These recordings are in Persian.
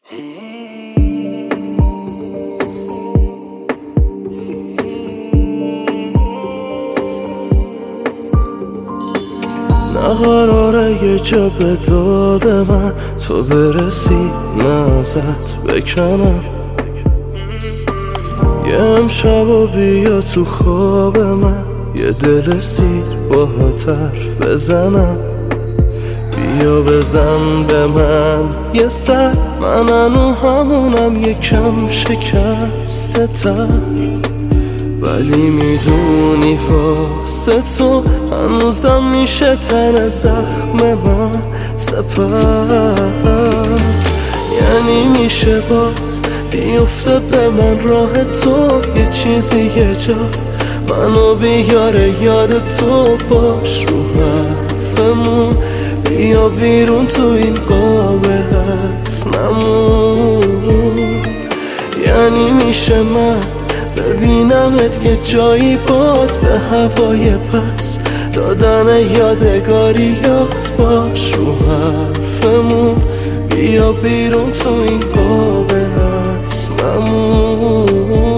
نقراره یه جا به داد من تو برسی، نه ازت بکنم. یه امشب و بیا تو خواب من، یه دل سیر باهات حرف بزنم. بیا بزن به من یه سر، من هنو همونم یکم شکسته تر، ولی میدونی واسه تو هنوزم میشه تن زخم من سپر. یعنی میشه باز بیفته به من راه تو، یه چیزی یه جا منو بیاره یاد تو باش. رو حرفمون بیا بیرون تو این قاب حسنمون. یعنی میشه من ببینمت که جایی باز به هوای پس دادن یادگاریات باش. رو حرفمون بیا بیرون تو این قاب حسنمون.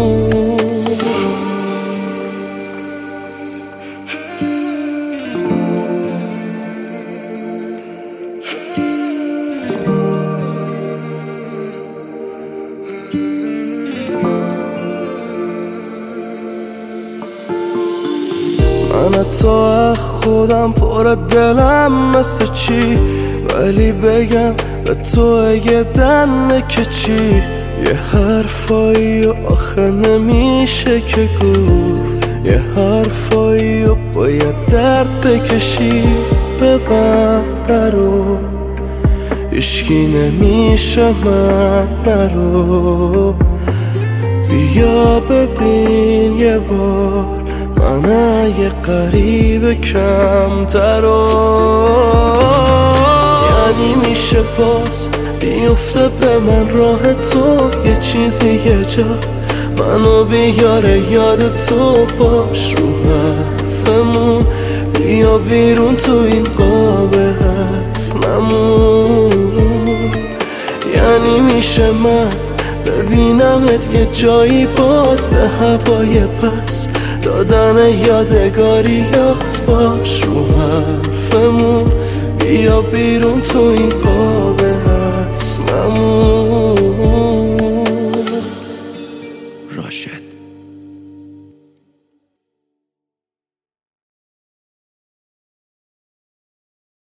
من تا خودم پر دلم مثل چی، ولی بگم به تو یه دنه که چی. یه حرفایی و آخه نمیشه که گفت، یه حرفایی و باید درد بکشی. ببند درو هیچکی نمیشه من نرو. بیا ببین یه بار من یه قریب کمترو. یعنی میشه باز بیفته به من راه تو، یه چیزی یه جا منو بیاره یاد تو باش. رو حرفمون بیا بیرون تو این قاب حسنمون. یعنی میشه من ببینمت که جایی باز به هوای پس دادن یادگاریات باش. رو حرفمون بیا بیرون تو این قاب حسنمون.